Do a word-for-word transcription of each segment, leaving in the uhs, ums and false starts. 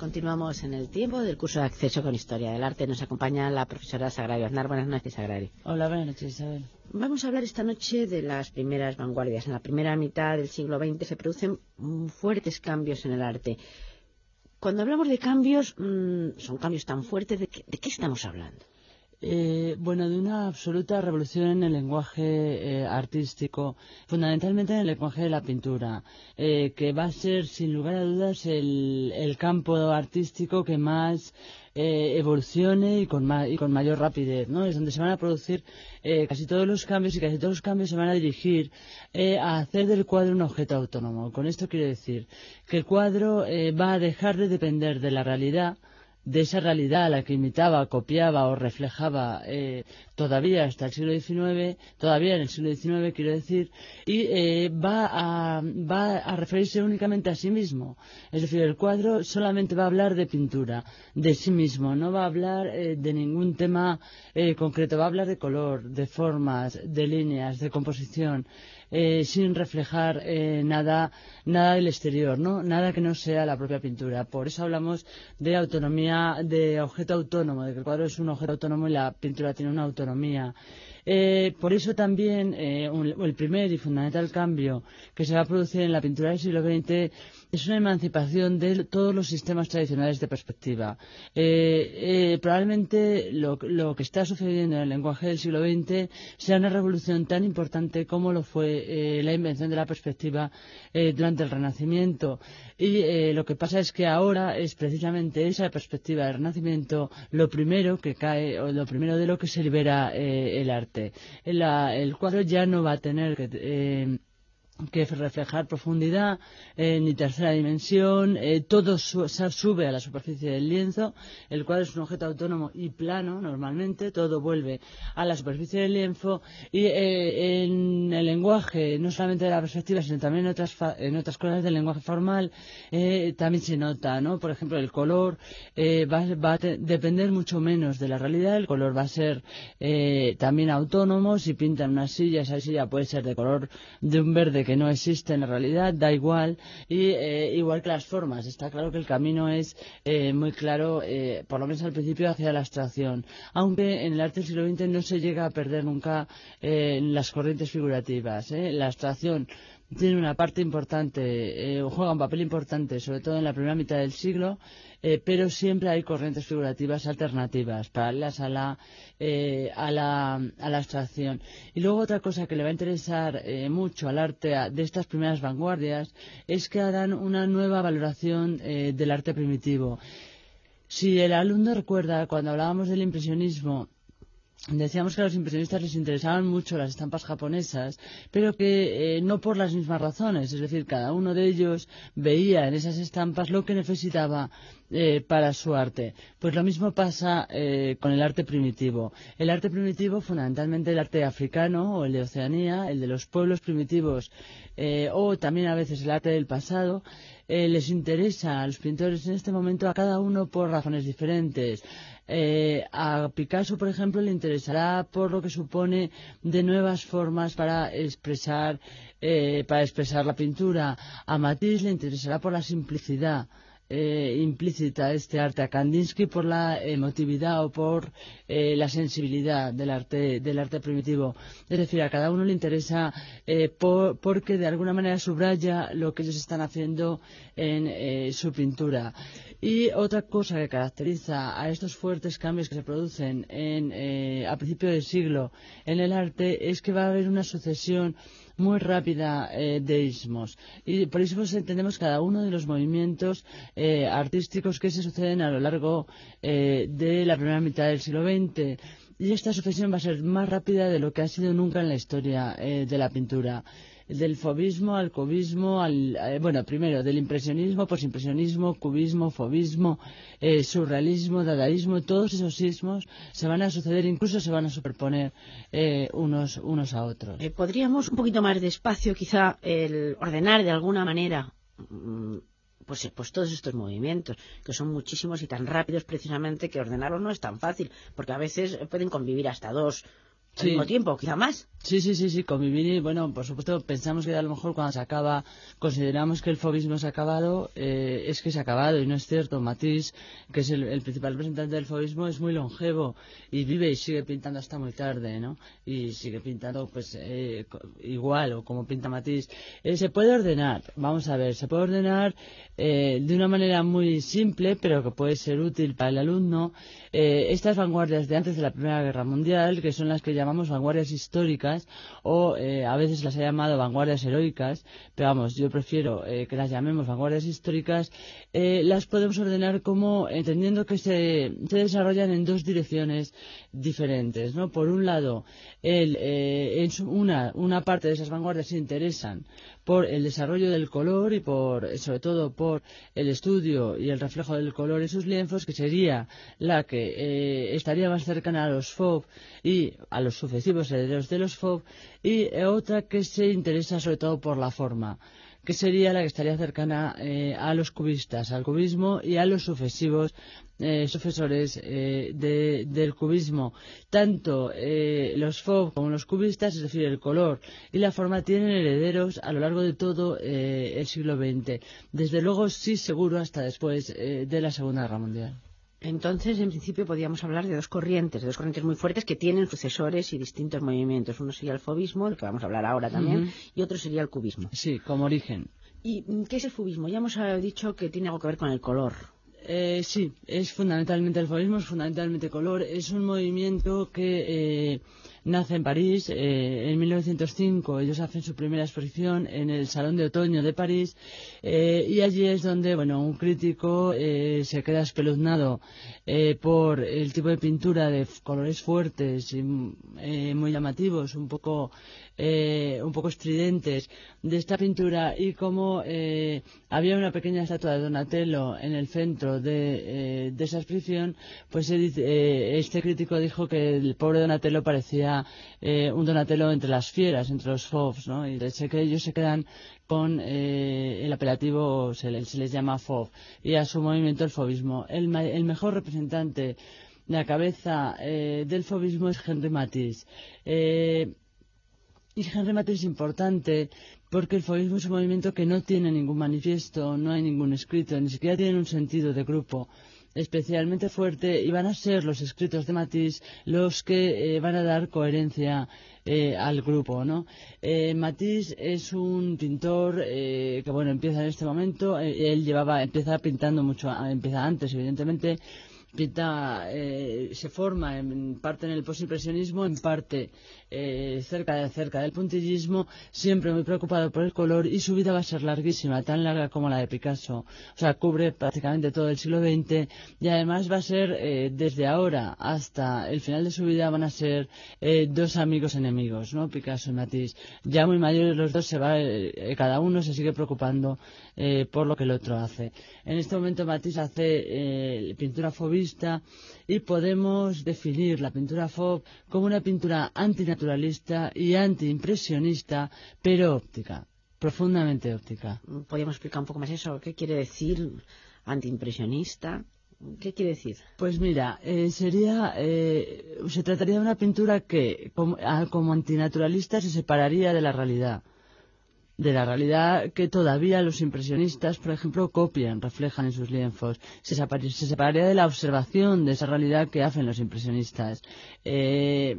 Continuamos en el tiempo del curso de acceso con Historia del Arte. Nos acompaña la profesora Sagrario Aznar. Buenas noches, Sagrario. Hola, buenas noches, Isabel. Vamos a hablar esta noche de las primeras vanguardias. En la primera mitad del siglo veinte se producen fuertes cambios en el arte. Cuando hablamos de cambios, mmm, son cambios tan fuertes, ¿de qué, de qué estamos hablando? Eh, bueno, de una absoluta revolución en el lenguaje eh, artístico, fundamentalmente en el lenguaje de la pintura, eh, que va a ser, sin lugar a dudas, el, el campo artístico que más eh, evolucione y con, ma y con mayor rapidez, ¿no? Es donde se van a producir eh, casi todos los cambios y casi todos los cambios se van a dirigir eh, a hacer del cuadro un objeto autónomo. Con esto quiero decir que el cuadro eh, va a dejar de depender de la realidad, de esa realidad a la que imitaba, copiaba o reflejaba eh, todavía hasta el siglo diecinueve, todavía en el siglo diecinueve quiero decir, y eh, va, a, va a referirse únicamente a sí mismo. Es decir, el cuadro solamente va a hablar de pintura, de sí mismo, no va a hablar eh, de ningún tema eh, concreto, va a hablar de color, de formas, de líneas, de composición. Eh, sin reflejar eh, nada, nada del exterior, ¿no? Nada que no sea la propia pintura. Por eso hablamos de autonomía, de objeto autónomo, de que el cuadro es un objeto autónomo y la pintura tiene una autonomía. Eh, por eso también eh, un, el primer y fundamental cambio que se va a producir en la pintura del siglo veinte es una emancipación de todos los sistemas tradicionales de perspectiva. Eh, eh, probablemente lo, lo que está sucediendo en el lenguaje del siglo veinte sea una revolución tan importante como lo fue eh, la invención de la perspectiva eh, durante el Renacimiento. Y eh, lo que pasa es que ahora es precisamente esa perspectiva del Renacimiento lo primero que cae, o lo primero de lo que se libera eh, el arte. La, el cuadro ya no va a tener que... Eh, que reflejar profundidad, eh, ni tercera dimensión, eh, todo su sube a la superficie del lienzo. El cuadro es un objeto autónomo y plano, normalmente, todo vuelve a la superficie del lienzo y eh, en el lenguaje, no solamente de la perspectiva, sino también en otras, en otras cosas del lenguaje formal, eh, también se nota, ¿no? Por ejemplo, el color eh, va, va a depender mucho menos de la realidad, el color va a ser eh, también autónomo. Si pintan una silla, esa silla puede ser de color de un verde que no existe en la realidad, da igual, y eh, igual que las formas. Está claro que el camino es eh, muy claro, eh, por lo menos al principio, hacia la abstracción, aunque en el arte del siglo veinte no se llega a perder nunca eh, las corrientes figurativas. ¿eh? La abstracción tiene una parte importante, eh, juega un papel importante, sobre todo en la primera mitad del siglo, eh, pero siempre hay corrientes figurativas alternativas, paralelas a la, eh, a la, a la abstracción. Y luego otra cosa que le va a interesar eh, mucho al arte a, de estas primeras vanguardias es que harán una nueva valoración eh, del arte primitivo. Si el alumno recuerda, cuando hablábamos del impresionismo, decíamos que a los impresionistas les interesaban mucho las estampas japonesas, pero que eh, no por las mismas razones. Es decir, cada uno de ellos veía en esas estampas lo que necesitaba eh, para su arte. Pues lo mismo pasa eh, con el arte primitivo. El arte primitivo, fundamentalmente el arte africano o el de Oceanía, el de los pueblos primitivos, eh, o también a veces el arte del pasado, eh, les interesa a los pintores en este momento a cada uno por razones diferentes. Eh, a Picasso, por ejemplo, le interesará por lo que supone de nuevas formas para expresar, eh, para expresar la pintura. A Matisse le interesará por la simplicidad eh, implícita de este arte. A Kandinsky por la emotividad o por eh, la sensibilidad del arte, del arte primitivo. Es decir, a cada uno le interesa eh, por, porque de alguna manera subraya lo que ellos están haciendo en eh, su pintura. Y otra cosa que caracteriza a estos fuertes cambios que se producen en, eh, a principio del siglo en el arte es que va a haber una sucesión muy rápida eh, de ismos. Y por eso entendemos cada uno de los movimientos eh, artísticos que se suceden a lo largo eh, de la primera mitad del siglo veinte. Y esta sucesión va a ser más rápida de lo que ha sido nunca en la historia eh, de la pintura. Del fauvismo al cubismo, al, eh, bueno, primero del impresionismo, posimpresionismo, cubismo, fauvismo, eh, surrealismo, dadaísmo, todos esos ismos se van a suceder, incluso se van a superponer eh, unos, unos a otros. Eh, ¿Podríamos un poquito más despacio quizá el ordenar de alguna manera mmm, pues, pues todos estos movimientos, que son muchísimos y tan rápidos precisamente que ordenarlos no es tan fácil, porque a veces pueden convivir hasta dos al mismo tiempo, quizá más. Sí, sí, sí, sí, con Vivini, bueno, por supuesto, pensamos que a lo mejor cuando se acaba, consideramos que el fauvismo se ha acabado, eh, es que se ha acabado, y no es cierto. Matisse, que es el, el principal representante del fauvismo, es muy longevo, y vive y sigue pintando hasta muy tarde, ¿no? Y sigue pintando, pues, eh, igual, o como pinta Matisse. Eh, se puede ordenar, vamos a ver, se puede ordenar eh, de una manera muy simple, pero que puede ser útil para el alumno, eh, estas vanguardias de antes de la Primera Guerra Mundial, que son las que llamamos vanguardias históricas, o eh, a veces las he llamado vanguardias heroicas, pero vamos, yo prefiero eh, que las llamemos vanguardias históricas. Eh, las podemos ordenar como entendiendo que se, se desarrollan en dos direcciones diferentes, ¿no? Por un lado, el, eh, en su, una, una parte de esas vanguardias se interesan por el desarrollo del color y por, sobre todo por el estudio y el reflejo del color en sus lienzos, que sería la que eh, estaría más cercana a los Fauve y a los sucesivos herederos de los Fauve, y eh, otra que se interesa sobre todo por la forma, que sería la que estaría cercana eh, a los cubistas, al cubismo y a los sucesivos eh, sucesores eh, de, del cubismo. Tanto eh, los Fauve como los cubistas, es decir, el color y la forma, tienen herederos a lo largo de todo eh, el siglo veinte. Desde luego, sí, seguro, hasta después eh, de la Segunda Guerra Mundial. Entonces, en principio, podríamos hablar de dos corrientes, de dos corrientes muy fuertes que tienen sucesores y distintos movimientos. Uno sería el fauvismo, el que vamos a hablar ahora también, uh-huh. y otro sería el cubismo. Sí, como origen. ¿Y qué es el fauvismo? Ya hemos dicho que tiene algo que ver con el color. Eh, sí, es fundamentalmente el fauvismo, es fundamentalmente color. Es un movimiento que eh, nace en París eh, en mil novecientos cinco. Ellos hacen su primera exposición en el Salón de Otoño de París, eh, y allí es donde, bueno, un crítico eh, se queda espeluznado eh, por el tipo de pintura de colores fuertes y eh, muy llamativos, un poco eh, un poco estridentes de esta pintura, y como eh, había una pequeña estatua de Donatello en el centro de, eh, de esa exposición, pues eh, este crítico dijo que el pobre Donatello parecía eh, un Donatello entre las fieras, entre los Fauves, ¿no? Y sé que ellos se quedan con eh, el apelativo, se les, se les llama Fauve, y a su movimiento el fauvismo. El, el mejor representante, la cabeza eh, del fauvismo, es Henri Matisse. Eh, Y Henri Matisse es importante porque el fauvismo es un movimiento que no tiene ningún manifiesto, no hay ningún escrito, ni siquiera tiene un sentido de grupo especialmente fuerte, y van a ser los escritos de Matisse los que eh, van a dar coherencia eh, al grupo, ¿no? Eh, Matisse es un pintor eh, que, bueno, empieza en este momento, eh, él llevaba, empieza pintando mucho, empieza antes, evidentemente. Pinta, eh, se forma en parte en el postimpresionismo, en parte eh, cerca, de, cerca del puntillismo, siempre muy preocupado por el color, y su vida va a ser larguísima, tan larga como la de Picasso. O sea, cubre prácticamente todo el siglo veinte, y además va a ser, eh, desde ahora hasta el final de su vida, van a ser eh, dos amigos enemigos, ¿no? Picasso y Matisse. Ya muy mayores los dos, se va, eh, cada uno se sigue preocupando eh, por lo que el otro hace. En este momento Matisse hace eh, pintura fauvista, y podemos definir la pintura Fauve como una pintura antinaturalista y antiimpresionista, pero óptica, profundamente óptica. ¿Podríamos explicar un poco más eso? ¿Qué quiere decir antiimpresionista? ¿Qué quiere decir? Pues mira, eh, sería, eh, se trataría de una pintura que, como, como antinaturalista, se separaría de la realidad. De la realidad que todavía los impresionistas, por ejemplo, copian, reflejan en sus lienzos. Se, se separaría de la observación de esa realidad que hacen los impresionistas, eh,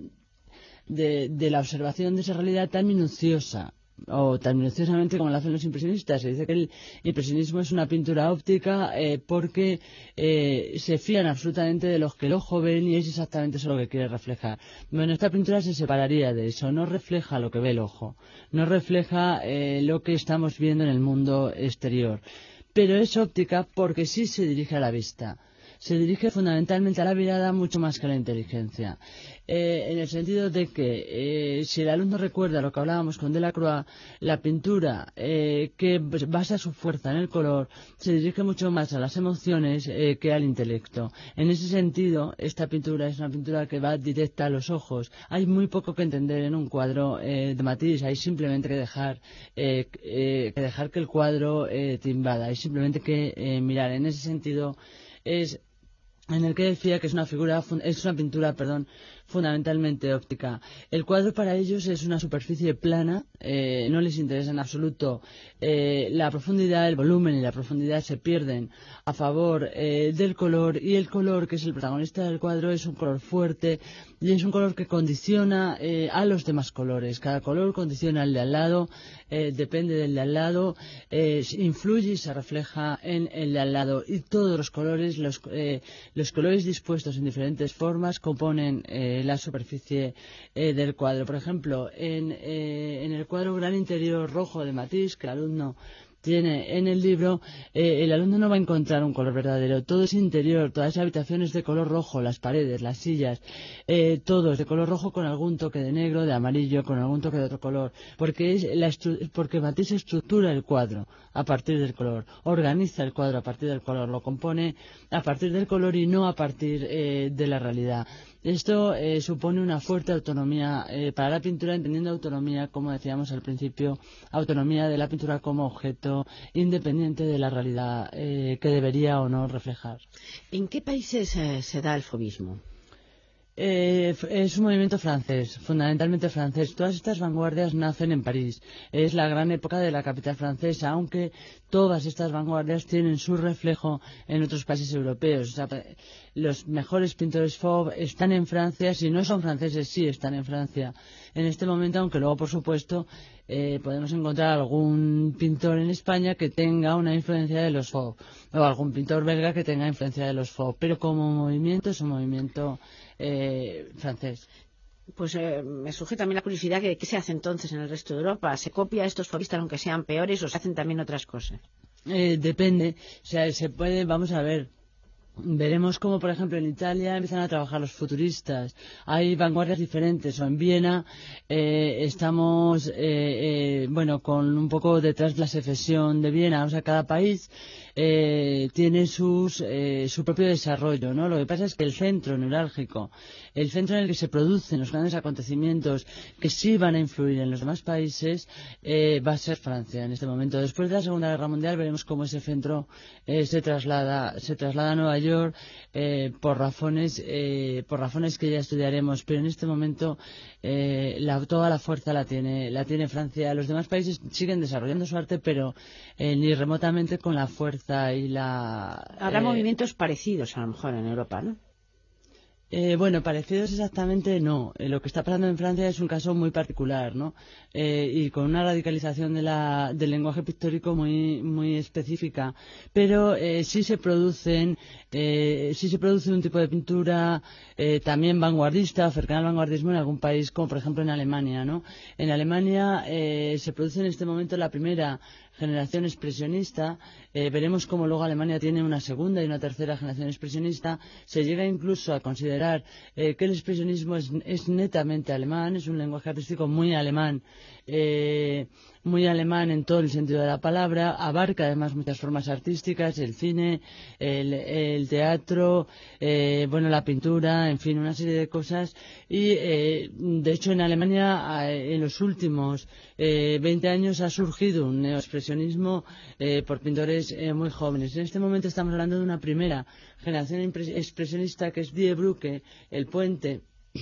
de, de la observación de esa realidad tan minuciosa, o tan minuciosamente como lo hacen los impresionistas. Se dice que el impresionismo es una pintura óptica eh, porque eh, se fían absolutamente de lo que el ojo ve, y es exactamente eso lo que quiere reflejar. Bueno, esta pintura se separaría de eso, no refleja lo que ve el ojo, no refleja eh, lo que estamos viendo en el mundo exterior, pero es óptica porque sí se dirige a la vista. Se dirige fundamentalmente a la mirada mucho más que a la inteligencia, eh, en el sentido de que eh, si el alumno recuerda lo que hablábamos con Delacroix, la pintura eh, que basa su fuerza en el color se dirige mucho más a las emociones eh, que al intelecto. En ese sentido, esta pintura es una pintura que va directa a los ojos. Hay muy poco que entender en un cuadro eh, de Matisse, hay simplemente que dejar, eh, eh, que, dejar que el cuadro eh, te invada, hay simplemente que eh, mirar. En ese sentido, es en el que decía que es una figura, es una pintura, perdón, fundamentalmente óptica. El cuadro para ellos es una superficie plana, eh, no les interesa en absoluto eh, la profundidad, el volumen y la profundidad se pierden a favor eh, del color, y el color, que es el protagonista del cuadro, es un color fuerte y es un color que condiciona eh, a los demás colores. Cada color condiciona al de al lado, eh, depende del de al lado, eh, influye y se refleja en el de al lado, y todos los colores, los, eh, los colores dispuestos en diferentes formas componen eh, la superficie eh, del cuadro. Por ejemplo, en, eh, en el cuadro Gran Interior Rojo de Matisse, que el alumno tiene en el libro, eh, el alumno no va a encontrar un color verdadero. Todo es interior, todas las habitaciones de color rojo, las paredes, las sillas, eh, todo es de color rojo con algún toque de negro, de amarillo, con algún toque de otro color, porque es la porque Matisse estructura el cuadro a partir del color, organiza el cuadro a partir del color, lo compone a partir del color y no a partir eh, de la realidad. Esto eh, supone una fuerte autonomía eh, para la pintura, entendiendo autonomía, como decíamos al principio, autonomía de la pintura como objeto independiente de la realidad eh, que debería o no reflejar. ¿En qué países eh, se da el fauvismo? Eh, es un movimiento francés, fundamentalmente francés. Todas estas vanguardias nacen en París. Es la gran época de la capital francesa, aunque todas estas vanguardias tienen su reflejo en otros países europeos. O sea, los mejores pintores Fauve están en Francia, si no son franceses, sí están en Francia en este momento, aunque luego, por supuesto, eh, podemos encontrar algún pintor en España que tenga una influencia de los Fauve, o algún pintor belga que tenga influencia de los Fauve, pero como movimiento es un movimiento eh, francés. Pues eh, me surge también la curiosidad de qué se hace entonces en el resto de Europa. ¿Se copia a estos fauvistas aunque sean peores o se hacen también otras cosas? Eh, depende, o sea, se puede, vamos a ver. Veremos cómo, por ejemplo, en Italia empiezan a trabajar los futuristas. Hay vanguardias diferentes. O en Viena eh, estamos, eh, eh, bueno, con un poco detrás de la secesión de Viena. O sea, cada país eh, tiene sus, eh, su propio desarrollo, ¿no? Lo que pasa es que el centro neurálgico, el centro en el que se producen los grandes acontecimientos que sí van a influir en los demás países, eh, va a ser Francia en este momento. Después de la Segunda Guerra Mundial veremos cómo ese centro eh, se traslada, se traslada a Nueva York. Eh, por razones eh, por razones que ya estudiaremos, pero en este momento eh, la, toda la fuerza la tiene la tiene Francia. Los demás países siguen desarrollando su arte, pero eh, ni remotamente con la fuerza y la habrá eh, movimientos parecidos a lo mejor en Europa, ¿no? Eh, bueno, parecidos exactamente no. Eh, lo que está pasando en Francia es un caso muy particular, ¿no? Eh, y con una radicalización de la, del lenguaje pictórico muy, muy específica. Pero eh, sí se producen, eh, sí se produce un tipo de pintura eh, también vanguardista, cercana al vanguardismo en algún país, como por ejemplo en Alemania, ¿no? En Alemania eh, se produce en este momento la primera generación expresionista. Eh, veremos cómo luego Alemania tiene una segunda y una tercera generación expresionista. Se llega incluso a considerar eh, que el expresionismo es, es netamente alemán, es un lenguaje artístico muy alemán, eh, muy alemán en todo el sentido de la palabra. Abarca además muchas formas artísticas, el cine, el, el teatro, eh, bueno, la pintura, en fin, una serie de cosas. Y eh, de hecho en Alemania en los últimos eh, veinte años ha surgido un neoexpresionismo eh, por pintores eh, muy jóvenes. En este momento estamos hablando de una primera generación expresionista que es Die Brücke, el puente,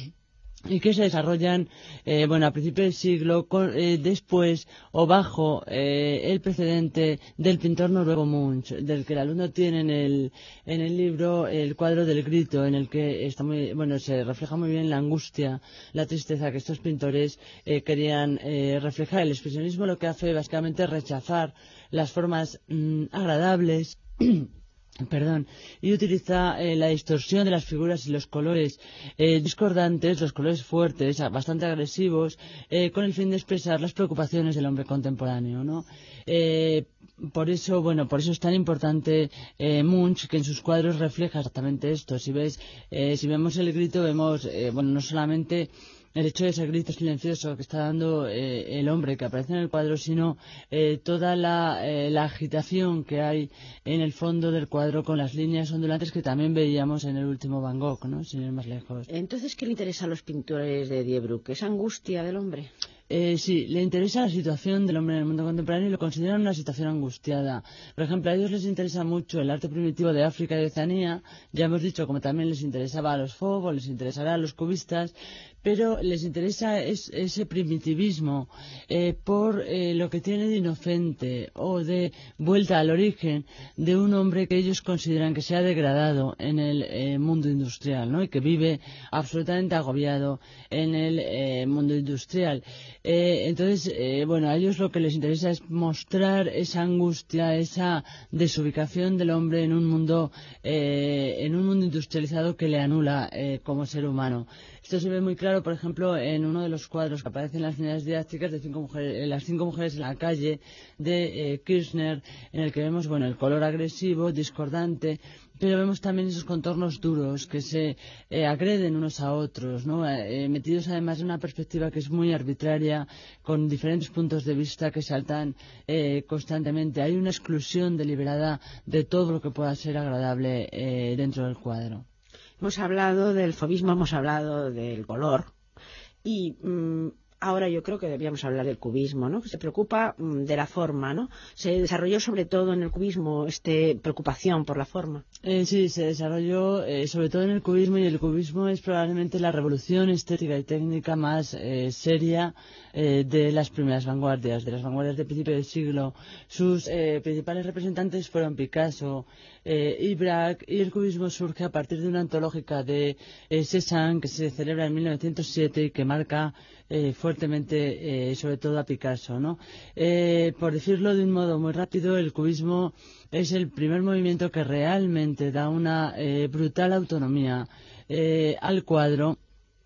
y que se desarrollan eh, bueno, a principios del siglo, con, eh, después o bajo eh, el precedente del pintor noruego Munch, del que el alumno tiene en el, en el libro el cuadro del grito, en el que está muy, bueno, se refleja muy bien la angustia, la tristeza que estos pintores eh, querían eh, reflejar. El expresionismo lo que hace básicamente es rechazar las formas mmm, agradables Perdón, y utiliza eh, la distorsión de las figuras y los colores eh, discordantes, los colores fuertes, bastante agresivos, eh, con el fin de expresar las preocupaciones del hombre contemporáneo, ¿no? Eh, por eso, bueno, por eso es tan importante eh, Munch, que en sus cuadros refleja exactamente esto. Si ves, eh, si vemos el grito, vemos, eh, bueno, no solamente el hecho de ese grito silencioso que está dando eh, el hombre que aparece en el cuadro, sino eh, toda la, eh, la agitación que hay en el fondo del cuadro con las líneas ondulantes que también veíamos en el último Van Gogh, ¿no? Sin ir más lejos. Entonces, ¿qué le interesa a los pintores de Die Brücke? ¿Esa angustia del hombre? Eh, sí, le interesa la situación del hombre en el mundo contemporáneo y lo consideran una situación angustiada. Por ejemplo, a ellos les interesa mucho el arte primitivo de África y de Oceanía. Ya hemos dicho, como también les interesaba a los Fauves, les interesará a los cubistas, pero les interesa es, ese primitivismo eh, por eh, lo que tiene de inocente o de vuelta al origen de un hombre que ellos consideran que se ha degradado en el eh, mundo industrial, ¿no? Y que vive absolutamente agobiado en el eh, mundo industrial. Eh, entonces, eh, bueno, a ellos lo que les interesa es mostrar esa angustia, esa desubicación del hombre en un mundo, eh, en un mundo industrializado que le anula eh, como ser humano. Esto se ve muy claro, por ejemplo, en uno de los cuadros que aparecen en las unidades didácticas de cinco mujeres, las cinco mujeres en la calle de eh, Kirchner, en el que vemos, bueno, el color agresivo, discordante, pero vemos también esos contornos duros que se eh, agreden unos a otros, ¿no? Eh, metidos además en una perspectiva que es muy arbitraria, con diferentes puntos de vista que saltan eh, constantemente. Hay una exclusión deliberada de todo lo que pueda ser agradable eh, dentro del cuadro. Hemos hablado del fauvismo, hemos hablado del color y mmm, ahora yo creo que deberíamos hablar del cubismo, ¿no? Que se preocupa mmm, de la forma, ¿no? Se desarrolló sobre todo en el cubismo esta preocupación por la forma. Eh, sí, se desarrolló eh, sobre todo en el cubismo, y el cubismo es probablemente la revolución estética y técnica más eh, seria eh, de las primeras vanguardias, de las vanguardias de principio del siglo. Sus eh, principales representantes fueron Picasso eh, y Braque, y el cubismo surge a partir de una antológica de eh, Cézanne que se celebra en mil novecientos siete y que marca eh, fuertemente eh, sobre todo a Picasso, ¿no? Eh, por decirlo de un modo muy rápido, el cubismo es el primer movimiento que realmente da una eh, brutal autonomía eh, al cuadro,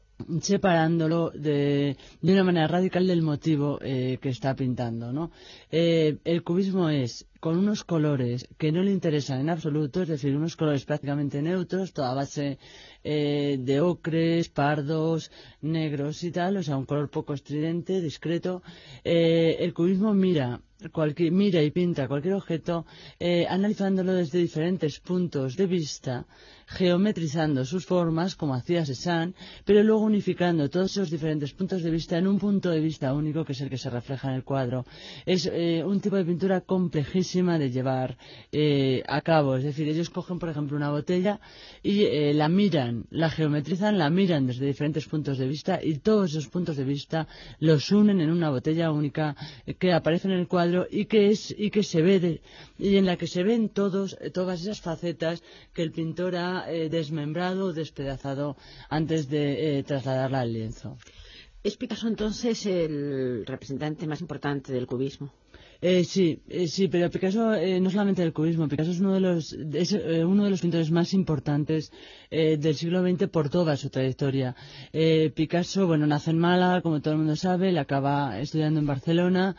separándolo de, de una manera radical del motivo eh, que está pintando, ¿no? Eh, el cubismo es con unos colores que no le interesan en absoluto, es decir, unos colores prácticamente neutros, toda base eh, de ocres, pardos, negros y tal, o sea, un color poco estridente, discreto. Eh, el cubismo mira Cualquier, mira y pinta cualquier objeto eh, analizándolo desde diferentes puntos de vista, geometrizando sus formas como hacía Cézanne, pero luego unificando todos esos diferentes puntos de vista en un punto de vista único que es el que se refleja en el cuadro. Es eh, un tipo de pintura complejísima de llevar eh, a cabo, es decir, ellos cogen por ejemplo una botella y eh, la miran, la geometrizan, la miran desde diferentes puntos de vista y todos esos puntos de vista los unen en una botella única eh, que aparece en el cuadro y que es y que se ve de, y en la que se ven todos todas esas facetas que el pintor ha eh, desmembrado o despedazado antes de eh, trasladarla al lienzo. ¿Es Picasso entonces el representante más importante del cubismo? Eh, sí, eh, sí, pero Picasso eh, no solamente del cubismo, Picasso es uno de los es, eh, uno de los pintores más importantes eh, del siglo veinte por toda su trayectoria. Eh, Picasso, bueno, nace en Málaga, como todo el mundo sabe, le acaba estudiando en Barcelona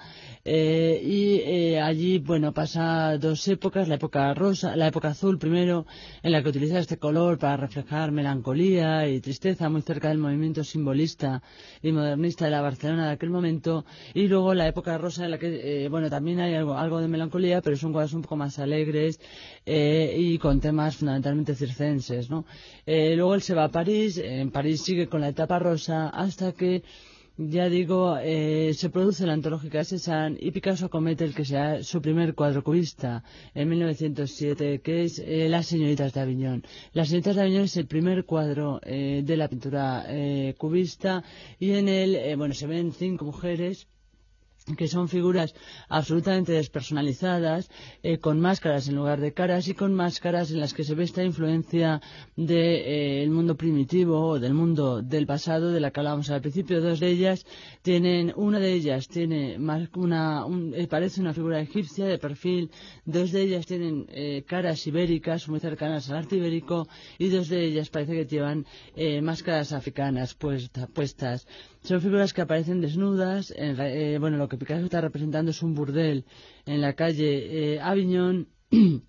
eh, y eh, allí, bueno, pasa dos épocas, la época rosa, la época azul primero, en la que utiliza este color para reflejar melancolía y tristeza, muy cerca del movimiento simbolista y modernista de la Barcelona de aquel momento, y luego la época rosa en la que, eh, bueno, también hay algo, algo de melancolía, pero son cuadros un poco más alegres eh, y con temas fundamentalmente circenses, ¿no? Eh, luego él se va a París, en París sigue con la etapa rosa hasta que, ya digo, eh, se produce la antológica de Cézanne y Picasso acomete el que sea su primer cuadro cubista en mil novecientos siete, que es eh, Las señoritas de Aviñón. Las señoritas de Aviñón es el primer cuadro eh, de la pintura eh, cubista, y en él, eh, bueno, se ven cinco mujeres que son figuras absolutamente despersonalizadas, eh, con máscaras en lugar de caras, y con máscaras en las que se ve esta influencia del de, eh, mundo primitivo o del mundo del pasado de la que hablábamos al principio. Dos de ellas tienen, una de ellas tiene más una, un, eh, parece una figura egipcia de perfil, dos de ellas tienen eh, caras ibéricas muy cercanas al arte ibérico, y dos de ellas parece que llevan eh, máscaras africanas puesta, puestas. Son figuras que aparecen desnudas. En, eh, bueno, lo que Picasso está representando es un burdel en la calle eh, Aviñón, y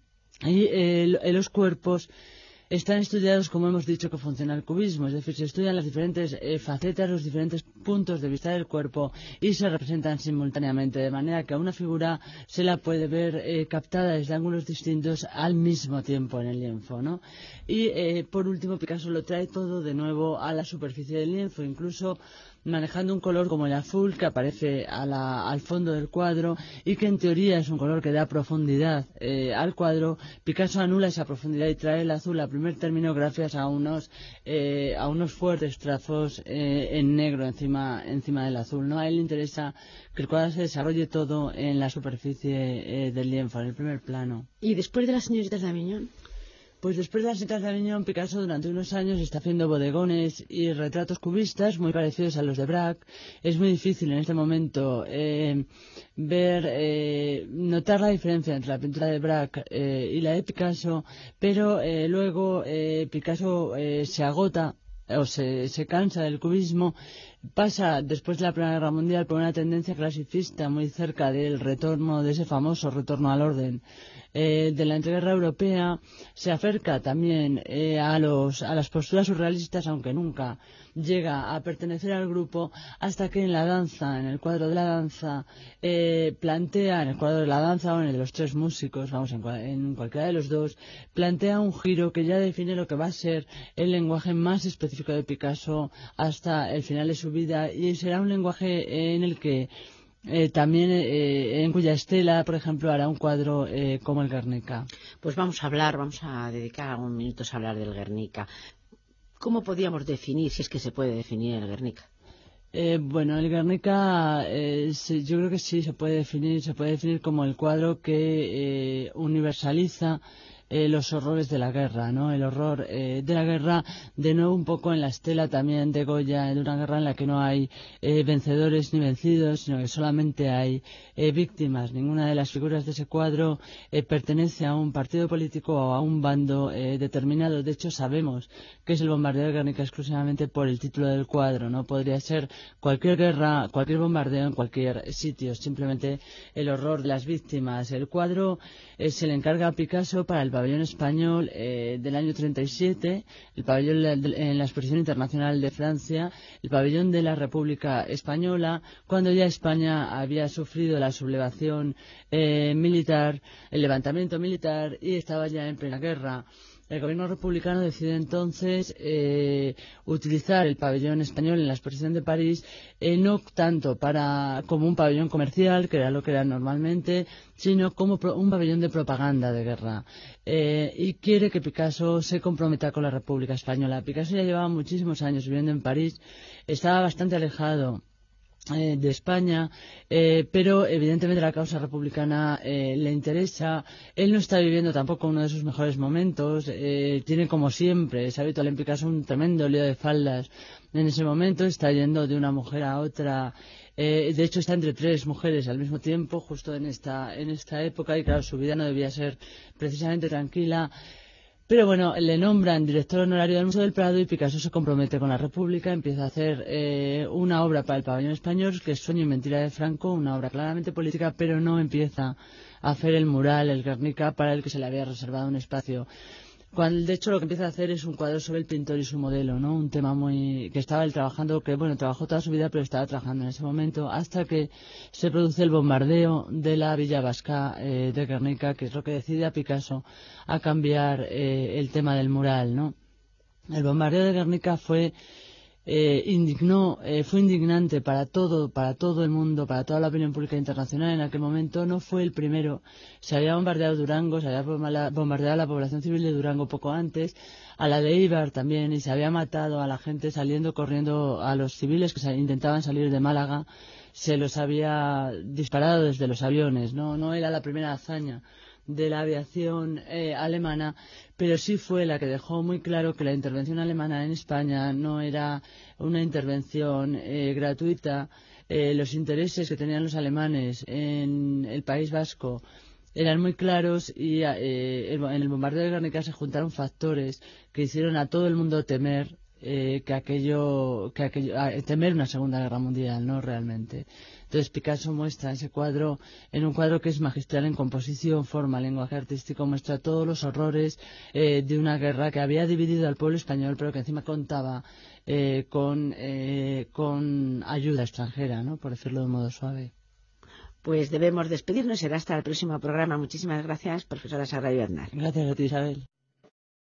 eh, los cuerpos están estudiados como hemos dicho que funciona el cubismo, es decir, se estudian las diferentes eh, facetas, los diferentes puntos de vista del cuerpo y se representan simultáneamente, de manera que a una figura se la puede ver eh, captada desde ángulos distintos al mismo tiempo en el lienzo, ¿no? Y eh, por último Picasso lo trae todo de nuevo a la superficie del lienzo, incluso manejando un color como el azul que aparece a la, al fondo del cuadro y que en teoría es un color que da profundidad eh, al cuadro. Picasso anula esa profundidad y trae el azul a primer término gracias a unos eh, a unos fuertes trazos eh, en negro encima encima del azul, ¿no? A él le interesa que el cuadro se desarrolle todo en la superficie eh, del lienzo, en el primer plano. ¿Y después de las señoritas de Aviñón? Pues después de las citas de Aviñón, Picasso durante unos años está haciendo bodegones y retratos cubistas muy parecidos a los de Braque. Es muy difícil en este momento eh, ver, eh, notar la diferencia entre la pintura de Braque eh, y la de Picasso, pero eh, luego eh, Picasso eh, se agota o se, se cansa del cubismo, pasa después de la Primera Guerra Mundial por una tendencia clasicista muy cerca del retorno, de ese famoso retorno al orden eh, de la entreguerra europea, se acerca también eh, a, los, a las posturas surrealistas, aunque nunca llega a pertenecer al grupo, hasta que en la danza, en el cuadro de la danza, eh, plantea, en el cuadro de la danza o en el de los tres músicos, vamos, en, en cualquiera de los dos, plantea un giro que ya define lo que va a ser el lenguaje más específico de Picasso hasta el final de su vida, y será un lenguaje en el que Eh, también eh, en cuya estela, por ejemplo, hará un cuadro eh, como el Guernica. Pues vamos a hablar, vamos a dedicar algunos minutos a hablar del Guernica. ¿Cómo podríamos definir, si es que se puede definir el Guernica? Eh, bueno, el Guernica, eh, sí, yo creo que sí se puede definir, se puede definir como el cuadro que eh, universaliza Eh, los horrores de la guerra, ¿no? El horror eh, de la guerra, de nuevo un poco en la estela también de Goya, de una guerra en la que no hay eh, vencedores ni vencidos, sino que solamente hay eh, víctimas. Ninguna de las figuras de ese cuadro eh, pertenece a un partido político o a un bando eh, determinado. De hecho, sabemos que es el bombardeo de Guernica exclusivamente por el título del cuadro, ¿no? Podría ser cualquier guerra, cualquier bombardeo en cualquier sitio, simplemente el horror de las víctimas. El cuadro eh, se le encarga a Picasso para el pabellón español eh, del año treinta y siete, el pabellón en la Exposición Internacional de Francia, el pabellón de la República Española, cuando ya España había sufrido la sublevación eh, militar, el levantamiento militar, y estaba ya en plena guerra. El gobierno republicano decide entonces eh, utilizar el pabellón español en la exposición de París eh, no tanto para como un pabellón comercial, que era lo que era normalmente, sino como pro, un pabellón de propaganda de guerra. Eh, y quiere que Picasso se comprometa con la República Española. Picasso ya llevaba muchísimos años viviendo en París, estaba bastante alejado Eh, de España, eh, pero evidentemente la causa republicana eh, le interesa. Él no está viviendo tampoco uno de sus mejores momentos, eh, tiene como siempre, es habitual en Picasso, un tremendo lío de faldas en ese momento, está yendo de una mujer a otra, eh, de hecho está entre tres mujeres al mismo tiempo, justo en esta, en esta época, y claro, su vida no debía ser precisamente tranquila. Pero bueno, le nombran director honorario del Museo del Prado y Picasso se compromete con la República, empieza a hacer eh, una obra para el pabellón español, que es Sueño y mentira de Franco, una obra claramente política, pero no empieza a hacer el mural, el Guernica, para el que se le había reservado un espacio. Cuando, de hecho, lo que empieza a hacer es un cuadro sobre el pintor y su modelo, ¿no? Un tema muy que estaba él trabajando, que bueno, trabajó toda su vida, pero estaba trabajando en ese momento, hasta que se produce el bombardeo de la Villa Vasca eh, de Guernica, que es lo que decide a Picasso a cambiar eh, el tema del mural, ¿no? El bombardeo de Guernica fue Eh, indignó, eh, fue indignante para todo, para todo el mundo, para toda la opinión pública internacional en aquel momento. No fue el primero. Se había bombardeado Durango, se había bombardeado a la población civil de Durango poco antes, a la de Eibar también, y se había matado a la gente saliendo corriendo, a los civiles que intentaban salir de Málaga, se los había disparado desde los aviones. No, no era la primera hazaña de la aviación eh, alemana, pero sí fue la que dejó muy claro que la intervención alemana en España no era una intervención eh, gratuita. Eh, los intereses que tenían los alemanes en el País Vasco eran muy claros, y eh, en el bombardeo de Guernica se juntaron factores que hicieron a todo el mundo temer eh, que aquello, que aquello a, temer una Segunda Guerra Mundial, no realmente. Entonces Picasso muestra ese cuadro, en un cuadro que es magistral en composición, forma, lenguaje artístico, muestra todos los horrores eh, de una guerra que había dividido al pueblo español, pero que encima contaba eh, con, eh, con ayuda extranjera, ¿no? Por decirlo de un modo suave. Pues debemos despedirnos, será hasta el próximo programa. Muchísimas gracias, profesora Sagrario Aznar. Gracias a ti, Isabel.